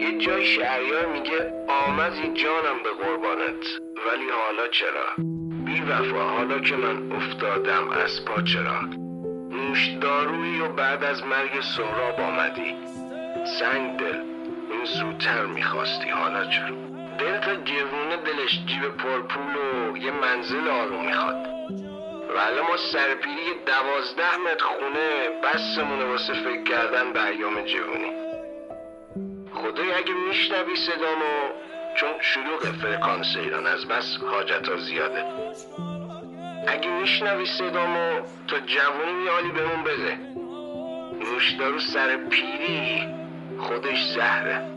یه جای شهریار میگه آمدی جانم به قربانت، ولی حالا چرا؟ بی وفا حالا که من افتادم از پا چرا؟ نوشدارویی و بعد از مرگ سهراب آمدی، سنگ دل این زودتر میخواستی، حالا چرا؟ دل تا جوونه دلش جیب پرپول و یه منزل آروم میخواد، ولی ما سرپیری 12 متر خونه بسمونه واسه فکر کردن به ایام جوونی. خدای اگه میشنوی صدامو، چون شلوغ فرکانس ایران از بس حاجت ها زیاده، اگه میشنوی صدامو تا جوونی یه حالی بهمون بده. نوشدارو سر پیری خودش زهره.